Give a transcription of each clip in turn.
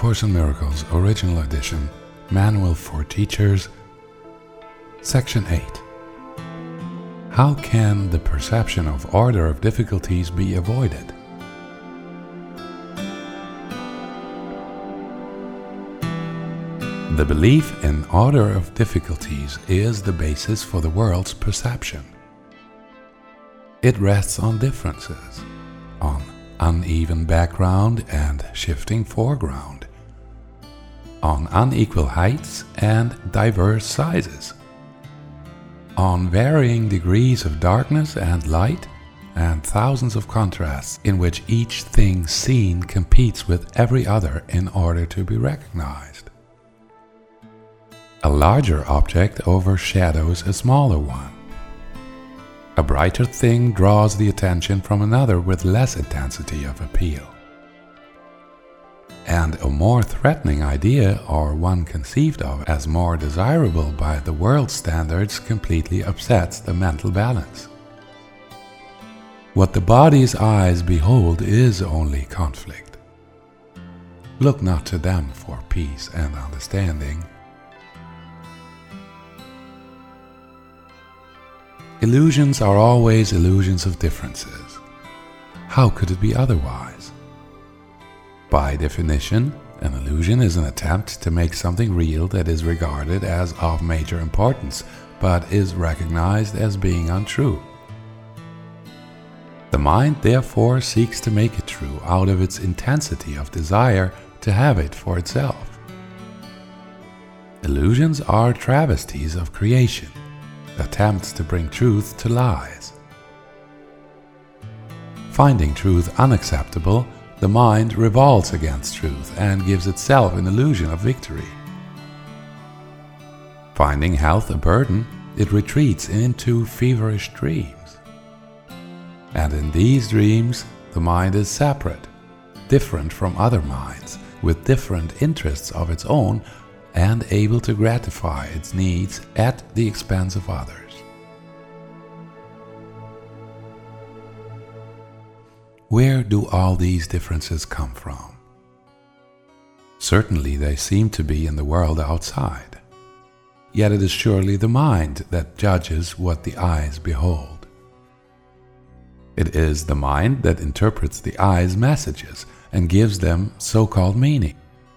Course in Miracles, Original Edition, Manual for Teachers, Section 8. How can the perception of order of difficulties be avoided? The belief in order of difficulties is the basis for the world's perception. It rests on differences, on uneven background and shifting foreground, on unequal heights and diverse sizes, on varying degrees of darkness and light, and thousands of contrasts in which each thing seen competes with every other in order to be recognized. A larger object overshadows a smaller one. A brighter thing draws the attention from another with less intensity of appeal. And a more threatening idea, or one conceived of as more desirable by the world's standards, completely upsets the mental balance. What the body's eyes behold is only conflict. Look not to them for peace and understanding. Illusions are always illusions of differences. How could it be otherwise? By definition, an illusion is an attempt to make something real that is regarded as of major importance, but is recognized as being untrue. The mind therefore seeks to make it true out of its intensity of desire to have it for itself. Illusions are travesties of creation, attempts to bring truth to lies. Finding truth unacceptable, the mind revolts against truth and gives itself an illusion of victory. Finding health a burden, it retreats into feverish dreams. And in these dreams, the mind is separate, different from other minds, with different interests of its own, and able to gratify its needs at the expense of others. Where do all these differences come from? Certainly they seem to be in the world outside. Yet it is surely the mind that judges what the eyes behold. It is the mind that interprets the eye's messages and gives them so-called meaning.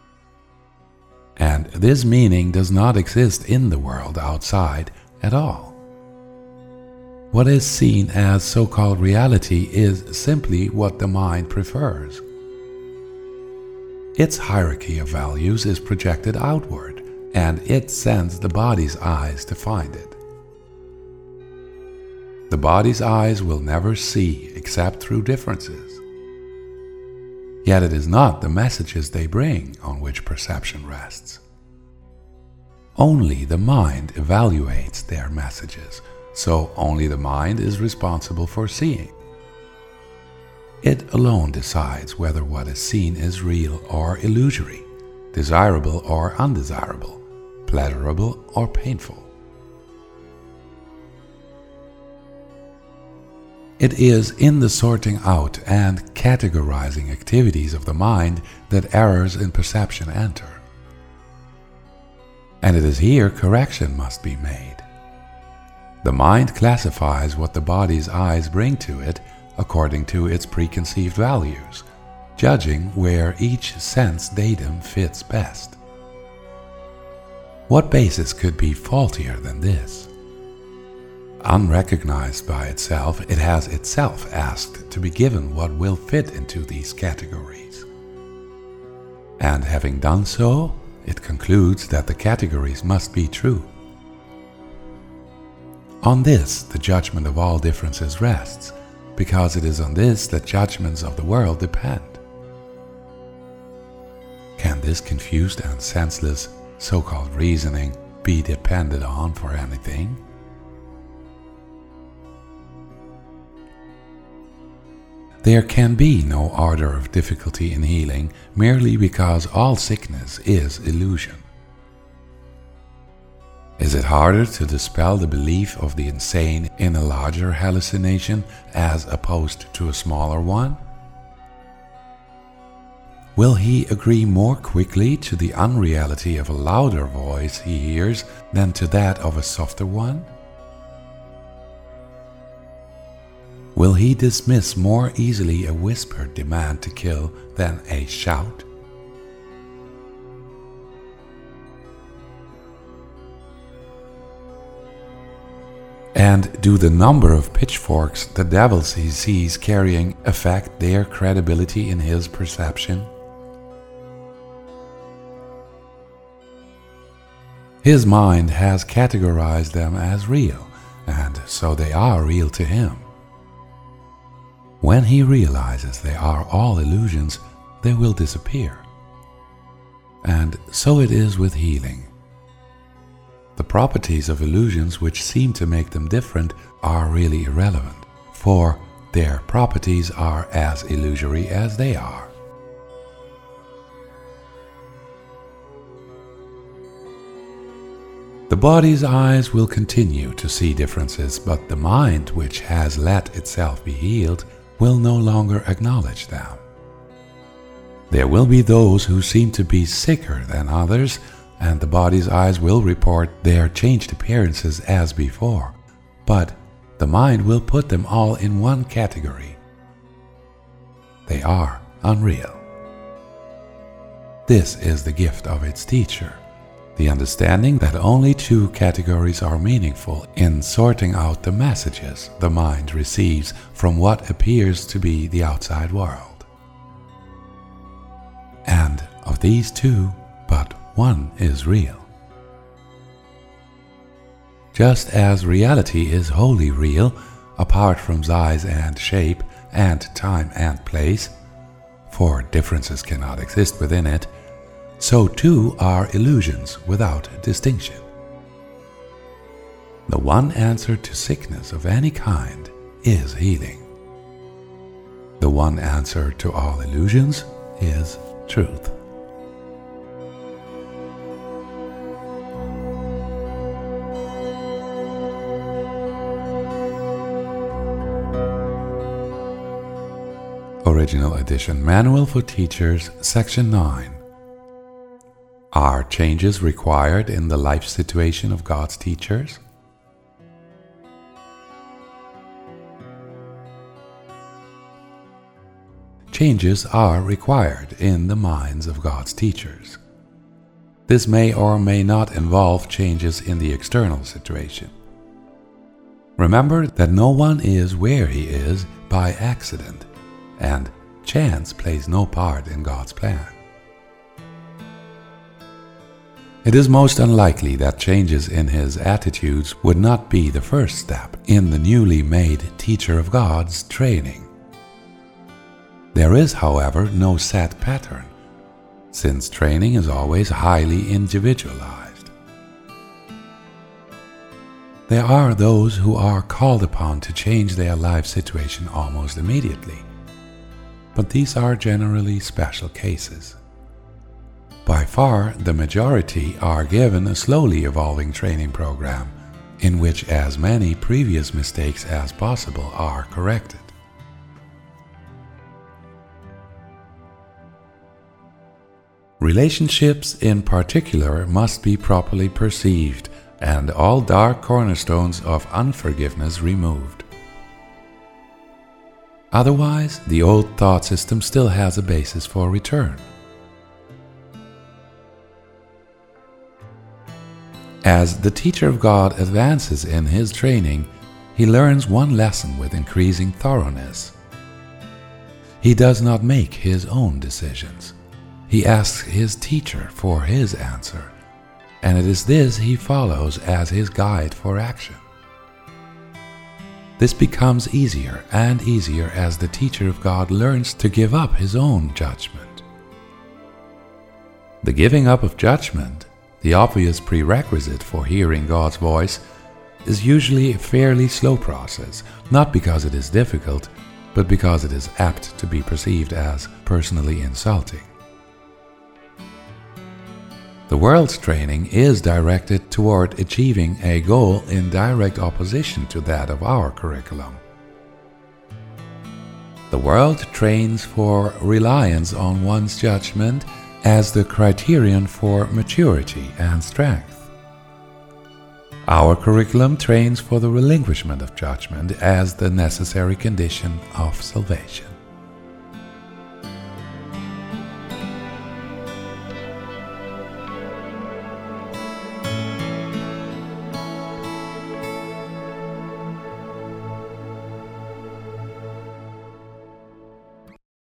And this meaning does not exist in the world outside at all. What is seen as so-called reality is simply what the mind prefers. Its hierarchy of values is projected outward, and it sends the body's eyes to find it. The body's eyes will never see except through differences. Yet it is not the messages they bring on which perception rests. Only the mind evaluates their messages, so only the mind is responsible for seeing. It alone decides whether what is seen is real or illusory, desirable or undesirable, pleasurable or painful. It is in the sorting out and categorizing activities of the mind that errors in perception enter. And it is here correction must be made. The mind classifies what the body's eyes bring to it according to its preconceived values, judging where each sense datum fits best. What basis could be faultier than this? Unrecognized by itself, it has itself asked to be given what will fit into these categories. And having done so, it concludes that the categories must be true. On this, the judgment of all differences rests, because it is on this that judgments of the world depend. Can this confused and senseless so-called reasoning be depended on for anything? There can be no order of difficulty in healing merely because all sickness is illusion. Is it harder to dispel the belief of the insane in a larger hallucination as opposed to a smaller one? Will he agree more quickly to the unreality of a louder voice he hears than to that of a softer one? Will he dismiss more easily a whispered demand to kill than a shout? And do the number of pitchforks the devil he sees carrying affect their credibility in his perception? His mind has categorized them as real, and so they are real to him. When he realizes they are all illusions, they will disappear. And so it is with healing. The properties of illusions which seem to make them different are really irrelevant, for their properties are as illusory as they are. The body's eyes will continue to see differences, but the mind, which has let itself be healed, will no longer acknowledge them. There will be those who seem to be sicker than others, and the body's eyes will report their changed appearances as before, but the mind will put them all in one category. They are unreal. This is the gift of its teacher, the understanding that only two categories are meaningful in sorting out the messages the mind receives from what appears to be the outside world. And of these two, but one is real. Just as reality is wholly real, apart from size and shape and time and place, for differences cannot exist within it, so too are illusions without distinction. The one answer to sickness of any kind is healing. The one answer to all illusions is truth. Original Edition Manual for Teachers, Section 9. Are changes required in the life situation of God's teachers? Changes are required in the minds of God's teachers. This may or may not involve changes in the external situation. Remember that no one is where he is by accident, and chance plays no part in God's plan. It is most unlikely that changes in his attitudes would not be the first step in the newly made teacher of God's training. There is, however, no set pattern, since training is always highly individualized. There are those who are called upon to change their life situation almost immediately, but these are generally special cases. By far, the majority are given a slowly evolving training program in which as many previous mistakes as possible are corrected. Relationships in particular must be properly perceived and all dark cornerstones of unforgiveness removed. Otherwise, the old thought system still has a basis for return. As the teacher of God advances in his training, he learns one lesson with increasing thoroughness. He does not make his own decisions. He asks his teacher for his answer, and it is this he follows as his guide for action. This becomes easier and easier as the teacher of God learns to give up his own judgment. The giving up of judgment, the obvious prerequisite for hearing God's voice, is usually a fairly slow process, not because it is difficult, but because it is apt to be perceived as personally insulting. The world's training is directed toward achieving a goal in direct opposition to that of our curriculum. The world trains for reliance on one's judgment as the criterion for maturity and strength. Our curriculum trains for the relinquishment of judgment as the necessary condition of salvation.